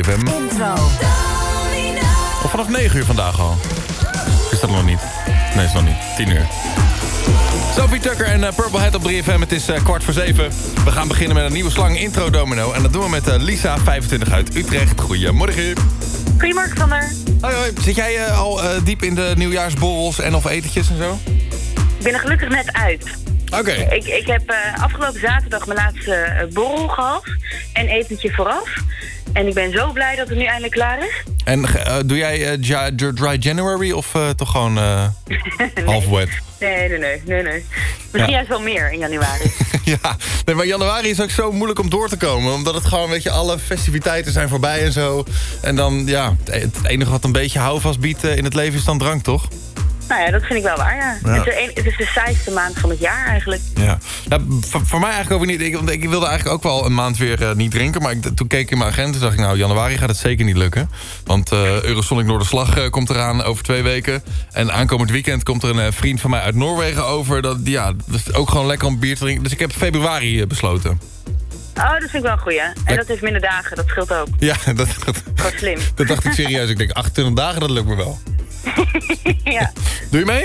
3FM. Intro. Of vanaf 9 uur vandaag al. Is dat nog niet? Nee, is nog niet. 10 uur. Sophie Tucker en Purple Head op 3FM. Het is 6:15. We gaan beginnen met een nieuwe slang intro domino. En dat doen we met Lisa, 25 uit Utrecht. Goedemorgen. Goedemorgen, Sander. Hoi, hoi. Zit jij al diep in de nieuwjaarsborrels en of etentjes en zo? Ik ben er gelukkig net uit. Oké. Ik heb afgelopen zaterdag mijn laatste borrel gehad. En etentje vooraf. En ik ben zo blij dat het nu eindelijk klaar is. En doe jij dry January of toch gewoon half wet? Nee. Misschien juist wel meer in januari. Ja, nee, maar januari is ook zo moeilijk om door te komen. Omdat het gewoon, weet je, alle festiviteiten zijn voorbij en zo. En dan, ja, het enige wat een beetje houvast biedt in het leven is dan drank, toch? Nou ja, dat vind ik wel waar, ja. Het is de saaiste maand van het jaar eigenlijk. Ja, voor mij eigenlijk ook niet. Want ik wilde eigenlijk ook wel een maand weer niet drinken. Maar toen keek ik in mijn agenda en dacht ik, nou, januari gaat het zeker niet lukken. Want Eurosonic Noorderslag komt eraan over 2 weken. En aankomend weekend komt er een vriend van mij uit Noorwegen over. Dat is ook gewoon lekker om bier te drinken. Dus ik heb februari besloten. Oh, dat vind ik wel een goeie. En dat heeft minder dagen, dat scheelt ook. Ja, dat slim. Dat dacht ik serieus. Ik denk 28 dagen, dat lukt me wel. Ja. Doe je mee?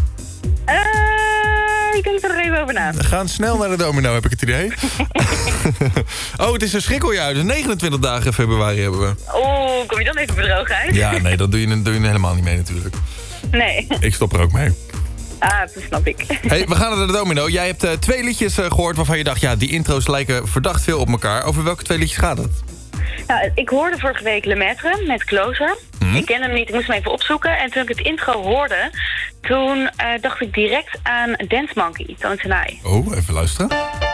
Ik denk er nog even over na. We gaan snel naar de domino, heb ik het idee. Oh, het is een schrikkeljaar. Dus 29 dagen februari hebben we. Oh, kom je dan even bedrogen uit? Ja, nee, dat doe je helemaal niet mee natuurlijk. Nee. Ik stop er ook mee. Ah, dat snap ik. Hey, we gaan naar de domino. Jij hebt 2 liedjes gehoord waarvan je dacht, ja, die intro's lijken verdacht veel op elkaar. Over welke 2 liedjes gaat het? Nou, ik hoorde vorige week Lemaitre met Closer. Ik ken hem niet, ik moest hem even opzoeken. En toen ik het intro hoorde, toen dacht ik direct aan Dance Monkey, Toon Senai. Oh, even luisteren.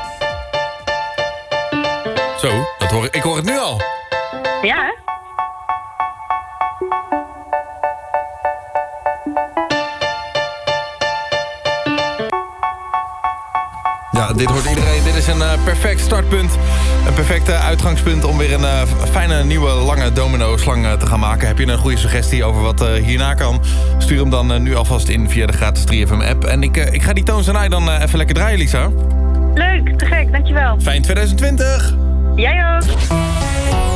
Zo, ik hoor het nu al. Ja, hè? Ja, dit hoort iedereen. Dit is een perfect startpunt. Een perfect uitgangspunt om weer een fijne, nieuwe, lange domino-slang te gaan maken. Heb je een goede suggestie over wat hierna kan? Stuur hem dan nu alvast in via de gratis 3FM-app. En ik ga die Toon Senai dan even lekker draaien, Lisa. Leuk, te gek, dankjewel. Fijn 2020! Jij ook.